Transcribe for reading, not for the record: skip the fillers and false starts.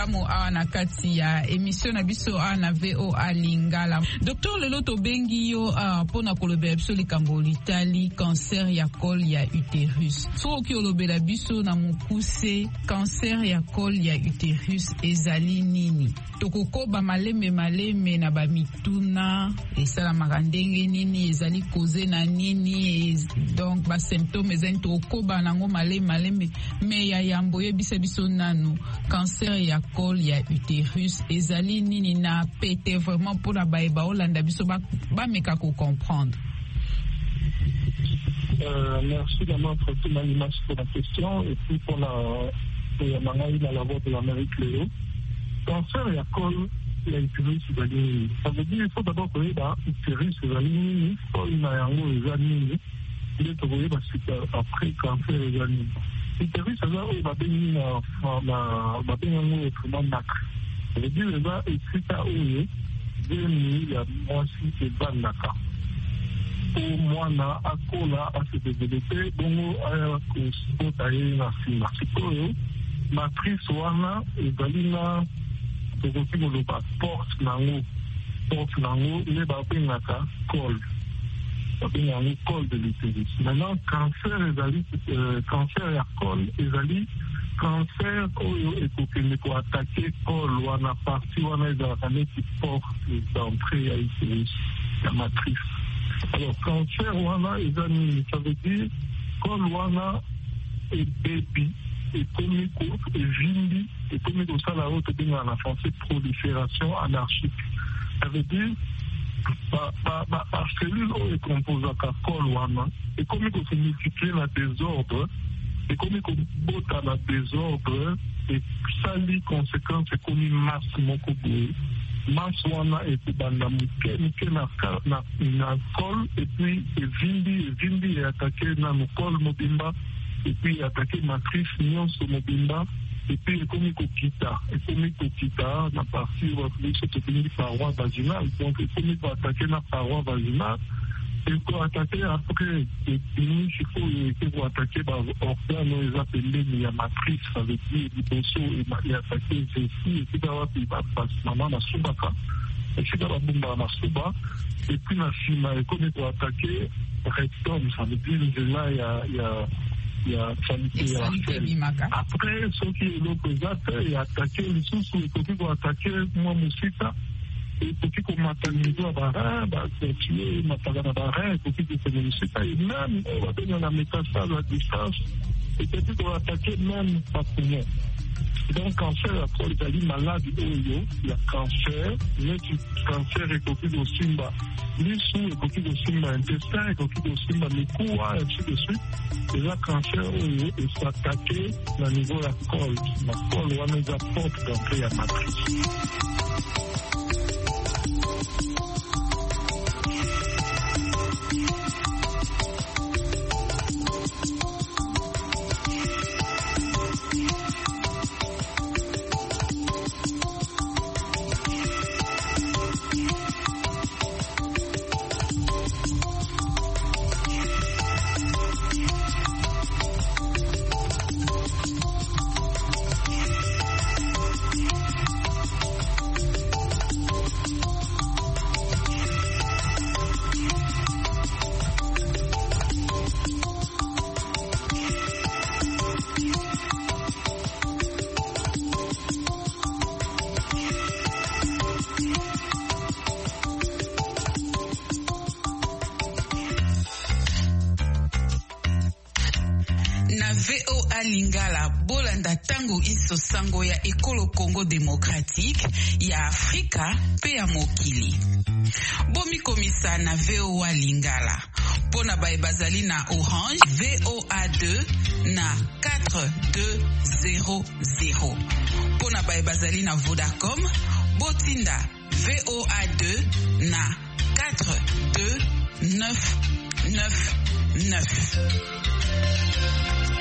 malamu awa na kati ya émission na biso awa na VOA Lingala. Docteur lelo tobengi yo pona kolobela biso likambo litali cancer ya col ya utérus. Soki olobela biso na mukuse cancer ya col ya utérus ezali nini? Tokokoba maleme na bamituna esalamaka ndenge nini, ezali koze na nini, donc ba symptômes ezali tokokoba nango maleme me ya yambo yebisa biso nanu cancer ya col ya utérus ezali nini na pete vraiment pour la baeba olanda biso bameka ko comprendre. Merci d'abord Fatima Limas pour la question et puis pour la mangaï dans la voix de l'Amérique Léo. Cancer ya col ya utérus ezali nini? Ça veut dire il faut d'abord koyeba utérus ezali nini, col na yango ezali nini, nde tokoyeba sika après cancer ezali nini. Utérus eza oyo babengi yango autrement nacre. Ça veut dire eza esika oyo deni ya mwasi evandaka po mwana akola asedevelepe bongo aya kosibota ye na nsima. Sikoyo matrice wana ezali na tokoki koloba porte nango nde babengaka col. Babengaka yango col de l'utérus. Maintenant cancer ya col ezali cancer oyo ekokende koatake col wana partie wana ezalaka neti porte d'entrée ya utérus ya matrice. Alors cancer wana eza nini? Ça veut dire col wana ebebi ekomi evindi ekomi kosala oyo tobengaka na français prolifération anarchique. Ça veut dire cellule oyo ekomposaka col wana ekomi kosemultiplie na désordre, ekomi kobota na désordre esali conséquence ekomi masse moko boye. Masse wana ekobanda moke na col epuis evindi eatake nano col mobimba epuis eatake matrice nyonso mobimba epuis ekomi kokita na partie biso tobengi paroi vaginale. Donc ekomi koatake na paroi vaginale ekoatake après ebimi sikoyo eke koatake baorgane oyo eza pembeni ya matrice. Ça veut dire liboso eatake zesi esika wapi mama masubaka esika babombaka masuba epuis na nsima ekomi koatake rectum. Ça veut dire nzela ya qualité ya sel. Après soki eloko eza te eatake lisusu ekoki koatake mwa mosika ekoki komata nivo ya barein bacontinue mataka na barein ekoki kokende mosika ememe oyo babenga na métastase à distance ekoki koatake meme bapoumon. Donc cancer ya col ezali maladi oyo ya cancer neti cancer ekoki kosimba lisu, ekoki kosimba intestin, ekoki kosimba mikuwa ainsi de suite. Eza cancer oyo esatake na niveau ya col, na col wana eza porte d'entrée ya matrice. Na VOA Lingala bolanda tango iso sango ya ekolo Congo démocratique ya Afrika pe ya mokili. Bomi komisa na VOA Lingala. Pona bazali na Orange VOA2 na 4200. Pona bazali na Vodacom botinda VOA2 na 4299.